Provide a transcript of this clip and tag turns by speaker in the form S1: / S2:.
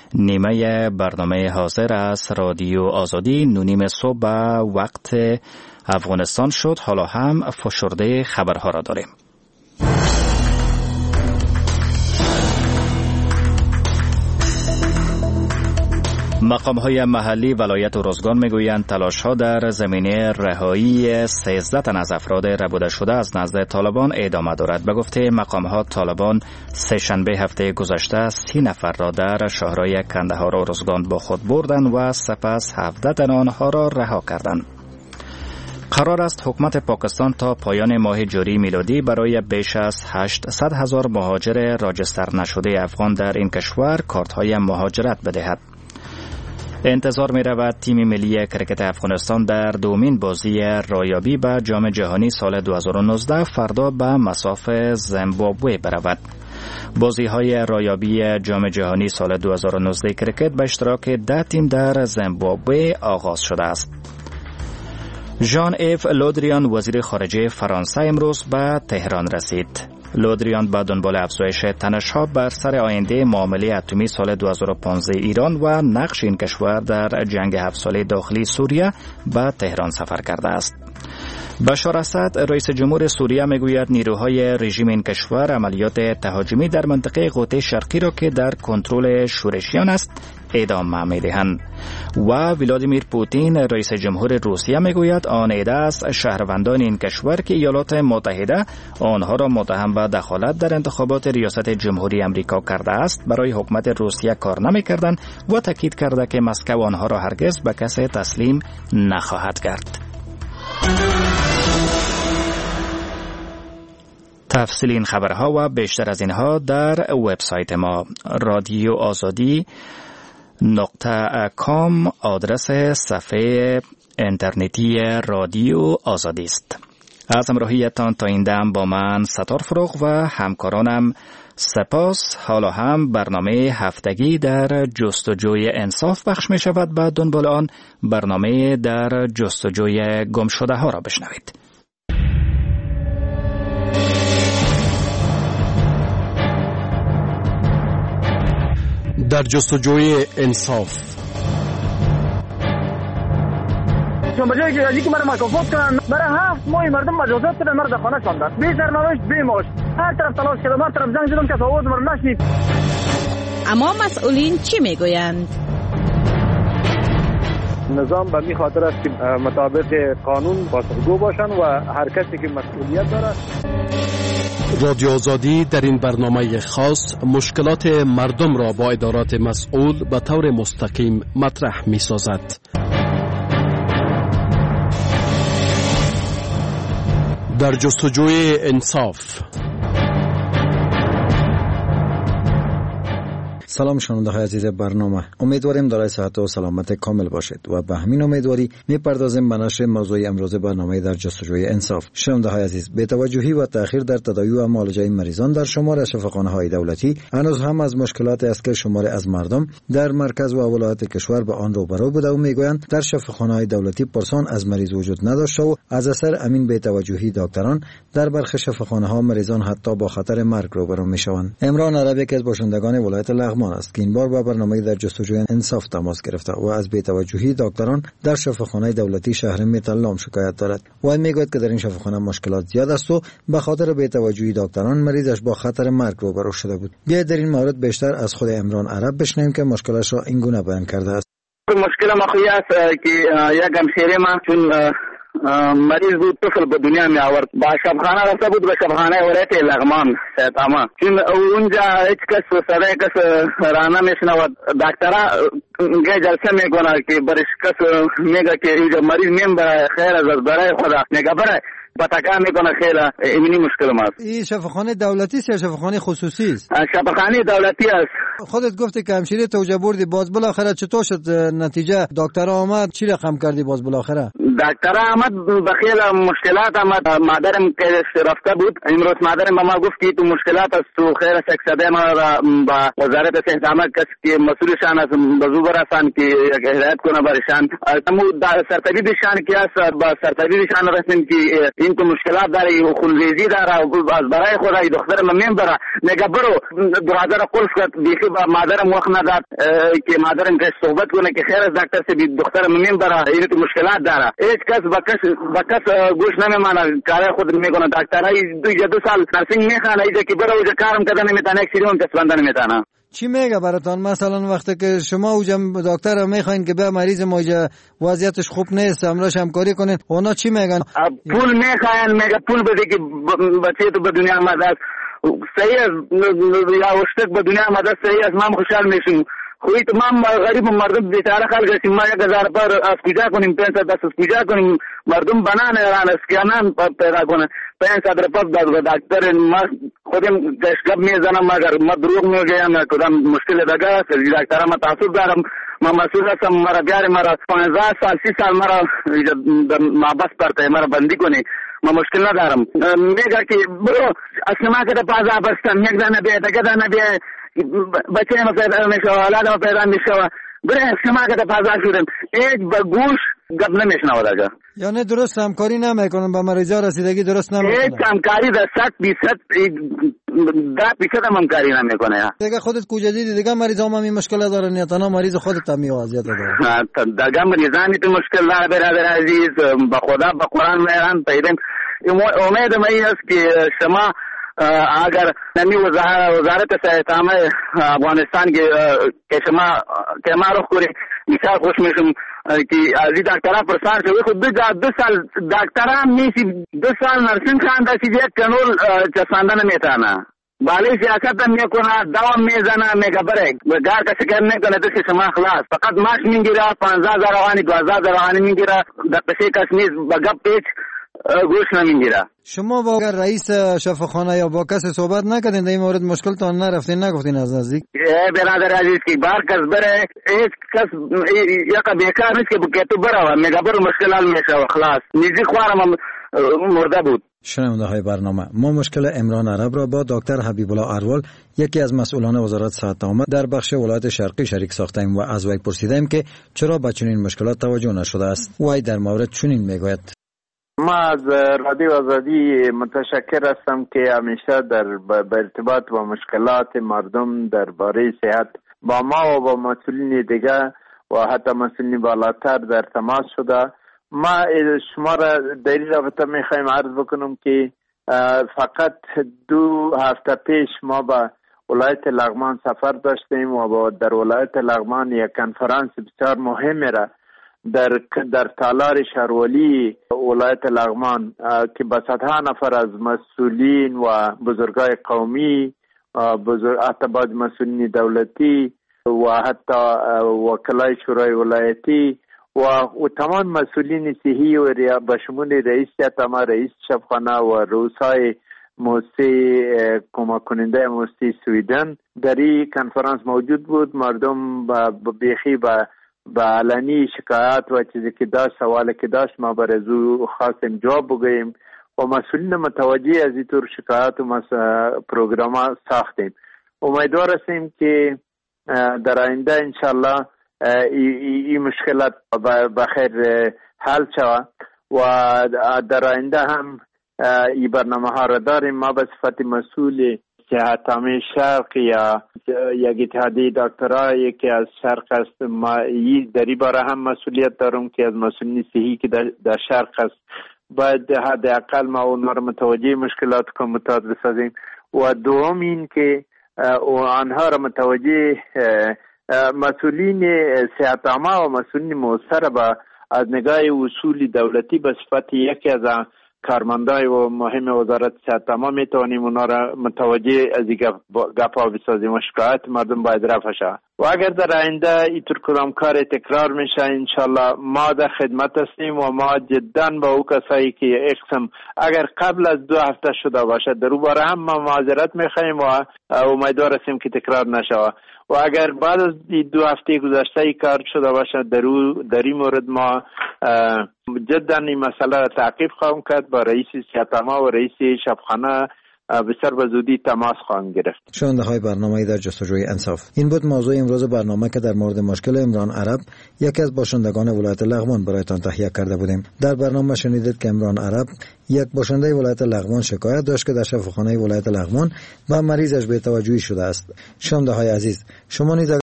S1: نیمه برنامه حاضر از رادیو آزادی 9:30 صبح به وقت افغانستان شد. حالا هم فشرده خبرها را داریم. مقام‌های محلی ولایت ارزگان میگویند تلاش‌ها در زمینه رهایی 13 تن از افراد ربوده شده از نزد طالبان ادامه دارد. به گفته مقام‌ها طالبان سه‌شنبه هفته گذشته 30 نفر را در شهرهای کندهار و ارزگان با خود بردند و سپس 17 تن آنها را رها کردند. قرار است حکومت پاکستان تا پایان ماه جاری میلادی برای بیش از 800,000 مهاجر راجستر نشده افغان در این کشور کارت‌های مهاجرت بدهد. انتظار می رود تیم ملی کرکت افغانستان در دومین بازی رایابی به جام جهانی سال 2019 فردا به مصاف زیمبابوه برود. بازی های رایابی جام جهانی سال 2019 کرکت به اشتراک 10 تیم در زیمبابوه آغاز شده است. ژان ایف لودریان وزیر خارجه فرانسه امروز به تهران رسید. لودریان با دنبال افزایش تنش‌ها بر سر آینده معامله اتمی سال 2015 ایران و نقش این کشور در جنگ 7 ساله داخلی سوریه به تهران سفر کرده است. بشار اسد رئیس جمهور سوریه میگوید نیروهای رژیم این کشور عملیات تهاجمی در منطقه غوطه شرقی را که در کنترل شورشیان است ادامه می‌دهند. و ولادیمیر پوتین رئیس جمهور روسیه میگوید آن عده است شهروندان این کشور که ایالات متحده آنها را متهم به دخالت در انتخابات ریاست جمهوری امریکا کرده است برای حکومت روسیه کار نمی‌کردند و تاکید کرده که مسکو آنها را هرگز به کسی تسلیم نخواهد کرد. تفصیل این خبرها و بیشتر از اینها در وبسایت ما radioazadi.com آدرس صفحه اینترنتی رادیو آزادی است. از همراهیتان تا این دم با من ستار فروغ و همکارانم سپاس. حالا هم برنامه هفتگی در جستجوی انصاف پخش می شود. بعد دنبال آن برنامه در جستجوی گم شده ها را بشنوید.
S2: در جستجوی انصاف
S3: بجایی که ازی که مرا مکافات کنن برای 7 ماه مردم مجازات شدن مرد خانه شاندن بی سرنوشت بی معاش هر طرف تلاش کردم هر طرف زنگ زدم که آواز مرا نشنید.
S4: اما مسئولین چی میگویند؟
S3: نظام به می خاطر است که مطابق قانون بازگو باشن و هر کسی که مسئولیت داره.
S2: رادیو آزادی در این برنامه خاص مشکلات مردم را با ادارات مسئول به طور مستقیم مطرح می سازد. در جستجوی انصاف.
S5: سلام شنونده های عزیز برنامه، امیدواریم دارای صحت و سلامت کامل باشید و به همین امیدواری میپردازیم به نشر موضوع امروز برنامه در جستجوی انصاف. شنونده های عزیز، بی توجهی و تأخیر در تداوی و معالجه مریضان در شمار از شفاخانه های دولتی هنوز هم از مشکلات است که شمار از مردم در مرکز و ولایات کشور به آن روبرو بوده و میگویند در شفاخانه های دولتی پرسان از مریض وجود نداشته و از اثر امین بی توجهی دکتران در برخی شفاخانه ها مریضان حتی با خطر مرگ روبرو میشوند. عمران عربی که از باشندگان ولایت لغمان است که این بار با برنامه در جستجوی انصاف تماس گرفته و از بی‌توجهی دکتران در شفاخانه دولتی شهر میتلام شکایت دارد و میگوید که در این شفاخانه مشکلات زیاد است و به خاطر بی‌توجهی دکتران مریضش با خطر مرگ روبرو شده بود. بیایید در این مورد بیشتر از خود عمران عرب بشنویم که مشکلش را این گونه بیان کرده است.
S3: مشکل مخوی است که یک همشیره ما چون مریض بود طفل به دنیا می آورد با شبخانه رفته بود به شبخانه ولایت لغمان سیتاما چون اونجا هیچ کس صدای کس رانا میشنود دکترها جلسه میکنه که برش کس میگه که اینجا مریض میم برای خیر از برای خدا میگه برای پتاکا میکنه خیلی ایمنی مشکل ماست.
S5: این شفاخانه دولتی است یا شفاخانه خصوصی است؟
S3: شفاخانه دولتی است.
S5: خودت گفتی که همشیره توجه بردی، باز بالاخره چطور شد نتیجه؟ دکتر آمد چی رقم کردی باز بالاخره؟
S3: دکتر آمد به خیلی مشکلات آمد. مادرم که رفته بود امروز مادرم به ما گفت که تو مشکلات است تو خیر سکسده ما با وزارت صحت عامه کسی که مسئولشان است بزو برسان که هدایت کنه برشان. امو سرطبیبشان که است با سرطبیبشان رسیم که این تو مشکلات داره، خونریزی داره، از برای خود دختر من بره میگه برو دروازه را قلف کرد، بیخی با مادرم وقت نداد که مادرم که صحبت کنه که خیر از دکتر سے دختر من بره. این تو مشکلات داره، هیچ کس با کس گوش نمیمانه، کار خود میکنه. دکترای 2 سال نرسینگ میخوانه، اینجا که برو اونجا کارم کردن نمیتونه، یک سیریون تسبنده نمیتونه.
S5: چی میگه براتون مثلا وقتی که شما اوجا دکتر میخواین که به مریض ما وضعیتش خوب نیست امراش همکاری کنین، اونا چی میگن؟
S3: پول میخواین، میگه پول بده که بچه تو به دنیا آمده، صحیح است یا وشتک به دنیا آمده، صحیح است، من خوشحال میشم. خوی تمام غریب مردم بیچاره خلق هستیم، ما 1000 پر از کجا کنیم، 500 دست از کجا کنیم؟ مردم بنانه ایران اسکیانان پیدا کنه، 500 روپیه داد دکتر. ما خودم گشگب میزنم، مگر ما دروغ میگم، کدام مشکل دیگه است. دکتر ما تعصب دارم، ما مسئول هستم، مرا بیاری، مرا 15 سال 30 سال مرا محبس پرته، مرا بندی کنی، ما مشکل ندارم. میگه که برو اسما که پازا بستم، یک دانه بیه دیگه دانه بیه، بچه ما پیدا میشه، اولاد ما پیدا میشه، بره شما که پازا شدم، هیچ با گوش گپ نمیشنوه دیگه.
S5: یعنی درست همکاری نمیکنن با مریضا، رسیدگی درست نمیکنن.
S3: هیچ همکاری در 100% هم همکاری نمیکنه.
S5: دیگه خودت کجا دیدی دیگه مریضا هم این مشکل دارن یا تنها مریض خودت هم وضعیت داره؟
S3: دیگه مریضانی تو مشکل داره برادر عزیز، با خدا با قرآن میرن پیدیم. امید من است که شما اگر نمی وزارت صحت عامه افغانستان که شما که ما رو کنی، مثال خوش میشم که از این دکترها پرسان شوی خود 2 سال دکترها میسی، 2 سال نرسینگ خانده سی یک کنول چسانده نمیتانه، بالی سیاست هم میکنه، دوام میزنه، میگه بره گار کسی کار نکنه، دست شما خلاص، فقط ماش میگیره، 15,000 افغانی 12,000 افغانی میگیره، در کسی کس نیست با گپ پیچ گوش نمیگیره.
S5: شما با رئیس شفاخانه یا با کسی صحبت نکردین در این مورد؟ مشکلتون نرفتین نگفتین از نزدیک؟
S3: برادر عزیز که بار کس بره، هیچ کس یکا بیکار نیست که تو بره میگه برو مشکل حل میشه و خلاص. نیزی خوارم مرده بود.
S5: شنونده های برنامه، ما مشکل عمران عرب را با دکتر حبیب الله اروال، یکی از مسئولان وزارت صحت عامه در بخش ولایت شرقی شریک ساختیم و از وی پرسیدیم که چرا به چنین مشکلات توجه نشده است. وی در مورد چنین میگوید:
S6: ما از رادیو آزادی متشکر هستم که همیشه به ارتباط با مشکلات مردم درباره صحت با ما و با مسئولین دیگه و حتی مسئولین بالاتر در تماس شده. ما شما را در این رابطه میخوایم عرض بکنم که فقط 2 هفته پیش ما به ولایت لغمان سفر داشتیم و در ولایت لغمان یک کنفرانس بسیار مهم را در تالار شهرولی ولایت لغمان که با 100 نفر از مسئولین و بزرگای قومی، حتی بعض مسئولین دولتی و حتی وکلای شورای ولایتی و تمام مسئولین صحی و به شمول رئیس عامه، رئیس شفاخانه و رؤسای موسسه کمک کننده موسسه سویدن در این کنفرانس موجود بود. مردم بیخی با علنی شکایت و چیزی که داشت، سوالی که داشت، ما برای خواستیم جواب بگوییم و مسئولین متوجه از اینطور شکایت و پروگرام ساختیم. امیدوار هستیم که در آینده انشالله این مشکلات بخیر حل شود و در آینده هم این برنامه ها را داریم. ما به صفت مسئول صحت عامه شرق یا یک اتحادیه دکترایی که از شرق است، ما در این باره هم مسئولیت دارم که از مسئولین صحی که در شرق است باید حداقل ما اونها را متوجه مشکلات کموتات بسازیم و دوم این که آنها را متوجه مسئولین صحت عامه و مسئولین موثر با از نگاه اصول دولتی به صفت یکی از کارمندای و مهم وزارت صحت عامه میتوانیم اونا را متوجه از این گپا بسازیم و شکایت مردم باید رفع شود و اگر در آینده اینطور کدام کار تکرار میشه انشالله ما در خدمت هستیم و ما جدا با او کسایی که اقسم اگر قبل از 2 هفته شده باشد در او باره هم ما معذرت میخوایم و امیدوار هستیم که تکرار نشود و اگر بعد از 2 هفته گذشته ای کار شده باشد در این مورد ما جدا این مسئله را تعقیب خواهم کرد با رئیس صحت عامه و رئیس شفاخانه بسیار به زودی تماس خواهند گرفت.
S5: شنونده های برنامه در جستجوی انصاف، این بود موضوع امروز برنامه که در مورد مشکل عمران عرب، یکی از باشندگان ولایت لغمان، برایتان تهیه کرده بودیم. در برنامه شنیدید که عمران عرب، یک باشنده ولایت لغمان، شکایت داشت که در شفاخانه ولایت لغمان با مریضش بی‌توجهی شده است. شنونده های عزیز، شما نیز